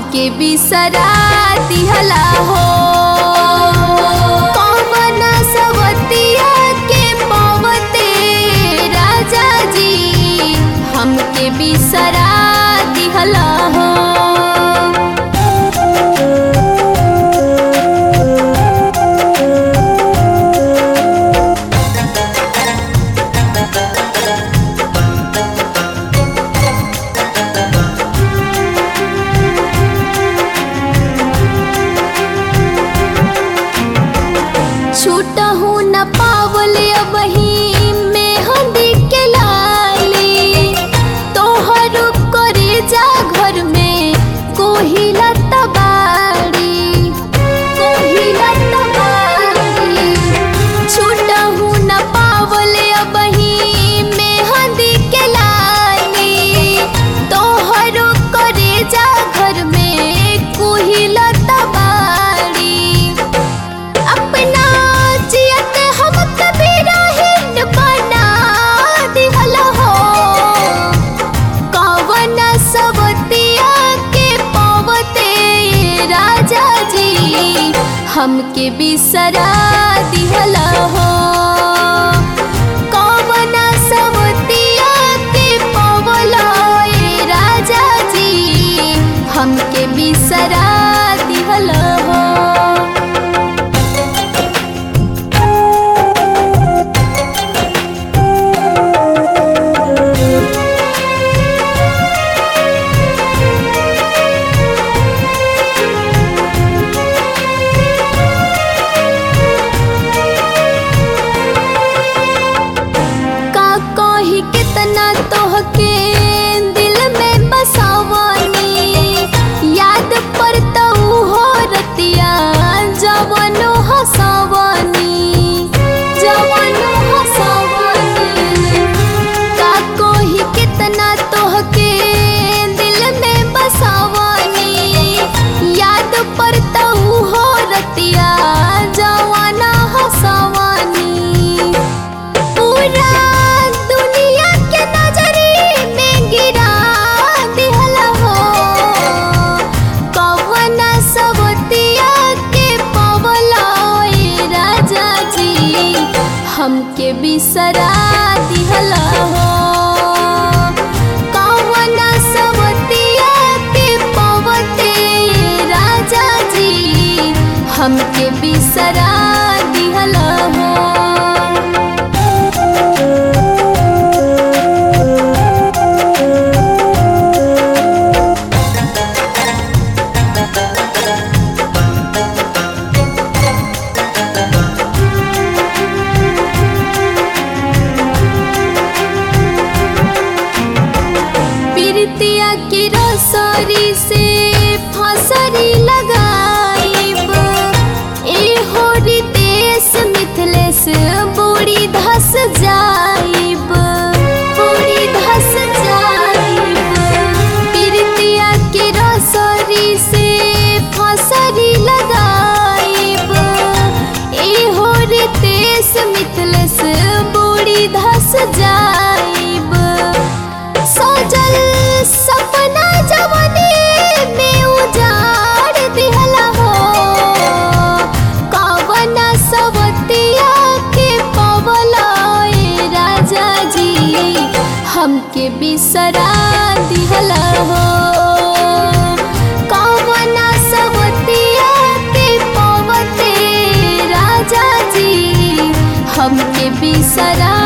हमके बिसरा दिहला हो। कौन सवतिया के पवते राजा जी हमके बिसरा दिहला हो। छूटहू न पावल अबही मेहंदी के लाली, तोहर करे जा घर में कोहिला तबाड़ी, कोहिला तबाड़ी। छूटहू न पावल अबही मेहंदी के लाली, तोहर करे जा घर में कोहिला तबाड़ी। अपना जियत हम कभी रहिन बना दिहला हो। कौन सवतिया के पवते राजा जी हमके बिसरा दिहला हो। कौन सवतिया के पवला राजा जी हमके बिसरा दिहला हो। कितना तोहके दिल में बसावनी, याद पर तऊ हो रतिया जवनो हसावनी, जवनो हसावनी। का कोही कितना तोहके दिल में बसावनी, याद पर तऊ हो रतिया जवना हसावनी। पूरा हमके बिसरा दिहला हो। कौन सवतिया के पवते राजा जी हमके बिसरा दिहला हो। प्रीतिया की रसरी से फसरी लगाइब, एहो रितेश मिथिलेश बूढ़ी धस जाइब, बूढ़ी धस जाइब। प्रीतिया की रसरी से फसरी लगाइब, एहो रितेश मिथिलेश बूढ़ी धस जाइब। सजल सपना जवानी में उजाड़ दिहला हो। कौन सवतिया के पवला राजा जी हमके बिसरा दिहला हो। कौन सवतिया के पवते राजा जी हमके बिसरा